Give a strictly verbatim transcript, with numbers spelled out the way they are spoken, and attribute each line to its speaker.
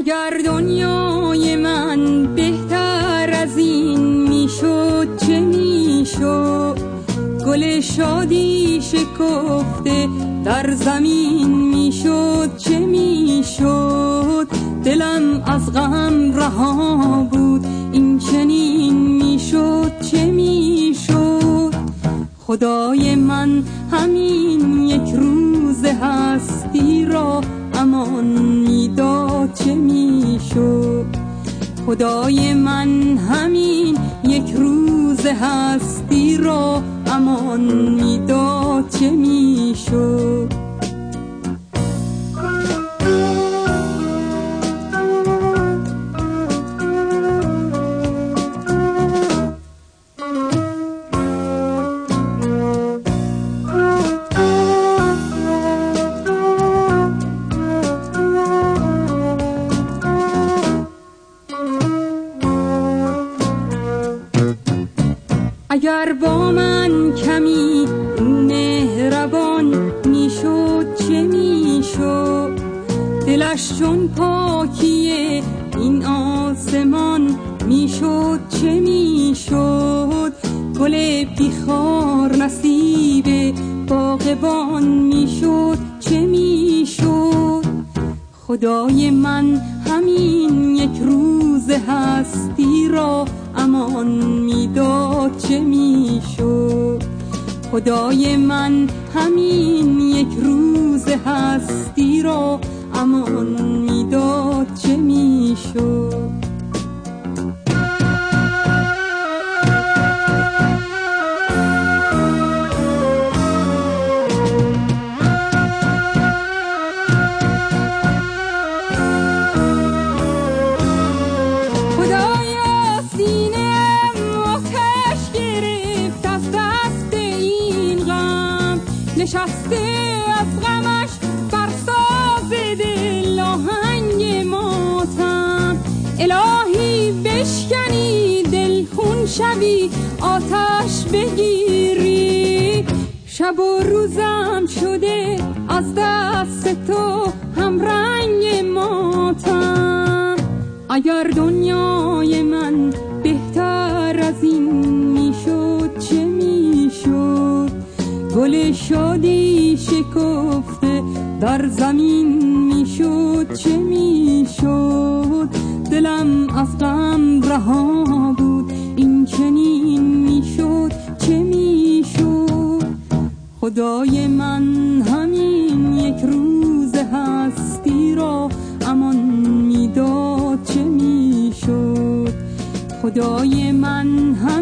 Speaker 1: اگر دنیای من بهتر از این میشد چه میشد؟ گل شادی شکفته در زمین میشد چه میشد؟ دلم از غم رها بود این چنین میشد چه میشد؟ خدای من همین یک روز هستی را امان میداد چه میشد؟ خدای من همین یک روز هستی را امان میداد چه میشد؟ اگر با من کمی مهربان میشد چه میشد؟ دلش چون پاکی این آسمان میشد چه میشد؟ گل بیخار نصیب باغبان میشد چه میشد؟ خدای من همین یک روز هستی را امان میداد چه میشد؟ خدای من همین یک روز هستی را امان میداد چه میشد؟ نشسته از غمش بر ساز دل آهنگ ماتم، الهی بشکنی دل خون شوی آتش بگیری، شب و روزم شده از دست تو هم رنگ ماتم. اگر دنیای من بهتر از این میشد چه میشد؟ گل شادی شکفته در زمین میشد چه میشد؟ دلم از غم رها بود این چنین میشد چه میشد؟ خدای من همین یک روز هستی را امان میداد چه میشد؟ خدای من